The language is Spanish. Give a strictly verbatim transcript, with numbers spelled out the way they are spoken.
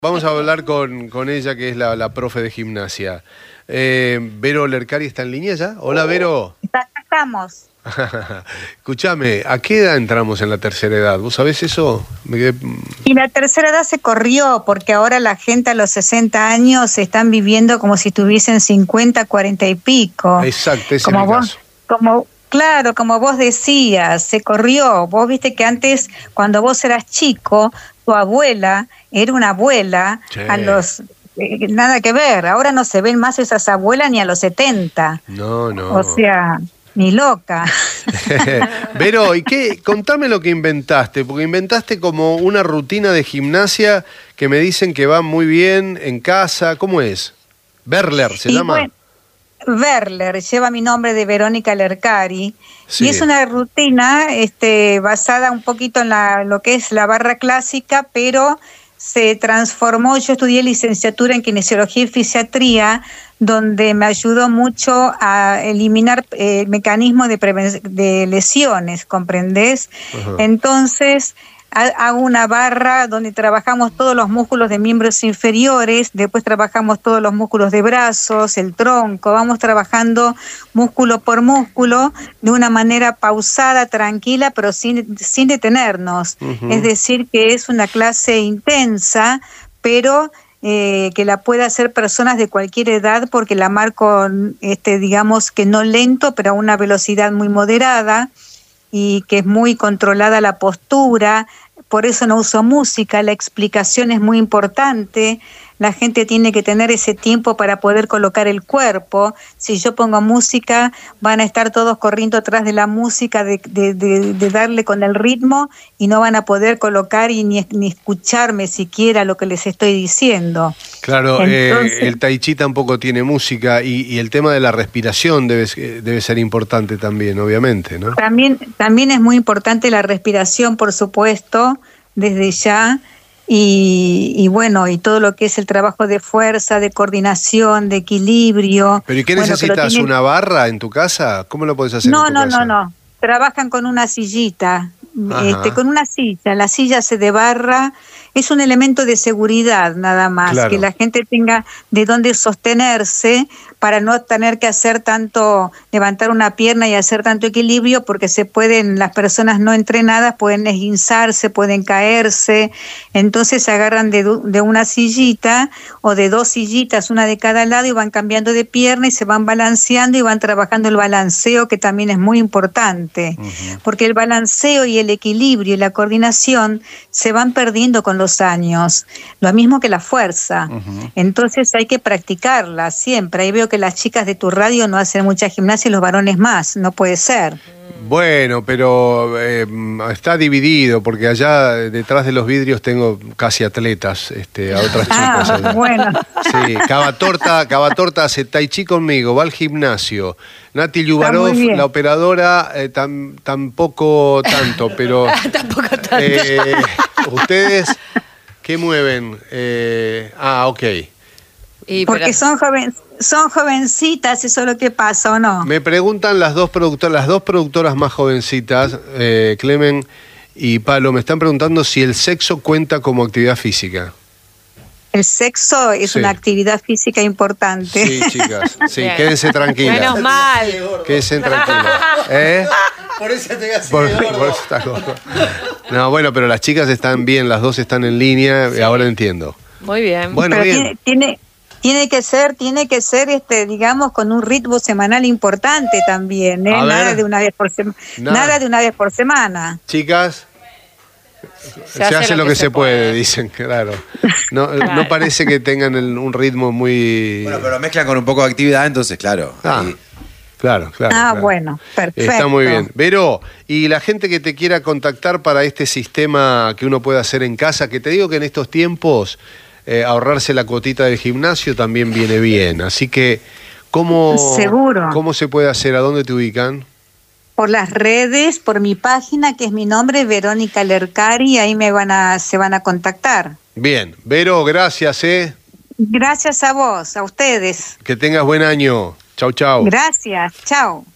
Vamos a hablar con, con ella, que es la, la profe de gimnasia. Eh, Vero Lercari está en línea ya. Hola, Vero. Acá estamos. Escuchame, ¿a qué edad entramos en la tercera edad? ¿Vos sabés eso? Me quedé... Y la tercera edad se corrió porque ahora la gente a los sesenta años están viviendo como si tuviesen cincuenta, cuarenta y pico. Exacto, ese como es mi vos, caso. Como, claro, como vos decías, se corrió. Vos viste que antes, cuando vos eras chico, tu abuela era una abuela Sí. a los... eh, nada que ver. Ahora no se ven más esas abuelas ni a los setenta. No, no. O sea, ni loca. Vero, ¿y qué? Contame lo que inventaste, porque inventaste como una rutina de gimnasia que me dicen que va muy bien en casa. ¿Cómo es? Berler, ¿se Y llama? bueno, Berler, lleva mi nombre de Verónica Lercari, Sí. y es una rutina este, basada un poquito en la, lo que es la barra clásica, pero se transformó. Yo estudié licenciatura en kinesiología y fisiatría, donde me ayudó mucho a eliminar eh, mecanismos de, preven- de lesiones, ¿comprendés? Ajá. Entonces hago una barra donde trabajamos todos los músculos de miembros inferiores, después trabajamos todos los músculos de brazos, el tronco, vamos trabajando músculo por músculo de una manera pausada, tranquila, pero sin, sin detenernos. Ujú. Es decir, que es una clase intensa, pero eh, que la puede hacer personas de cualquier edad, porque la marco, este, digamos que no lento, pero a una velocidad muy moderada, y que es muy controlada la postura. Por eso no uso música, la explicación es muy importante. La gente tiene que tener ese tiempo para poder colocar el cuerpo. Si yo pongo música, van a estar todos corriendo atrás de la música, de, de, de, de darle con el ritmo, y no van a poder colocar y ni, ni escucharme siquiera lo que les estoy diciendo. Claro, Entonces, eh, el tai chi tampoco tiene música y, y el tema de la respiración debe, debe ser importante también, obviamente, ¿no? También, también es muy importante la respiración, por supuesto, desde ya. Y, y bueno, y todo lo que es el trabajo de fuerza, de coordinación, de equilibrio. ¿Pero y qué Bueno, que lo necesitas? tienen- ¿Una barra en tu casa? ¿Cómo lo podés hacer No, en tu no, casa? no, no. Trabajan con una sillita, Ajá. este, con una silla. La silla se de barra. Es un elemento de seguridad nada más, Claro. que la gente tenga de dónde sostenerse para no tener que hacer tanto, levantar una pierna y hacer tanto equilibrio, porque se pueden, las personas no entrenadas pueden esguinzarse, pueden caerse. Entonces se agarran de, du- de una sillita o de dos sillitas, una de cada lado, y van cambiando de pierna y se van balanceando y van trabajando el balanceo, que también es muy importante, Ujú. porque el balanceo y el equilibrio y la coordinación se van perdiendo con los años, lo mismo que la fuerza. Ujú. Entonces hay que practicarla siempre. Ahí veo que las chicas de tu radio no hacen mucha gimnasia y los varones más, no puede ser. Bueno, pero eh, está dividido, porque allá detrás de los vidrios tengo casi atletas, este, a otras chicas Ah, allá. bueno. Sí, Cavatorta, Cavatorta hace tai chi conmigo, va al gimnasio. Nati Yubarov, muy bien. la operadora, eh, tam- tampoco tanto, pero... Tampoco tanto. eh, ¿ustedes qué mueven? Eh, ah, ok. Y, Porque pero- son joven, son jovencitas, eso es lo que pasa, ¿o no? Me preguntan las dos productoras, las dos productoras más jovencitas, eh, Clemen y Palo, me están preguntando si el sexo cuenta como actividad física. El sexo es Sí. una actividad física importante. Sí, chicas, sí, Bien. quédense tranquilas. Menos mal. Quédense tranquilas. ¿Eh? Por eso te así Por, de gordo. por eso está gordo. No, bueno, pero las chicas están bien, las dos están en línea, y ahora entiendo. Muy bien. Bueno, Pero bien. tiene, tiene, tiene que ser, tiene que ser, este, digamos, con un ritmo semanal importante también, ¿eh? A ver. Nada de una vez por semana. Nada. Nada de una vez por semana. Chicas, se, hace, lo que, se puede, dicen, claro. No, Claro. no parece que tengan el- un ritmo muy... Bueno, pero lo mezclan con un poco de actividad, entonces, claro. Ah, ahí- claro, claro. Ah, claro. bueno, perfecto. Está muy bien. Vero, y la gente que te quiera contactar para este sistema que uno puede hacer en casa, que te digo que en estos tiempos eh, ahorrarse la cuotita del gimnasio también viene bien. Así que, ¿cómo, Seguro. ¿cómo se puede hacer? ¿A dónde te ubican? Por las redes, por mi página, que es mi nombre, Verónica Lercari, ahí me van a, se van a contactar. Bien. Vero, gracias, ¿eh? Gracias a vos, a ustedes. Que tengas buen año. Chau, chau. Gracias, chao.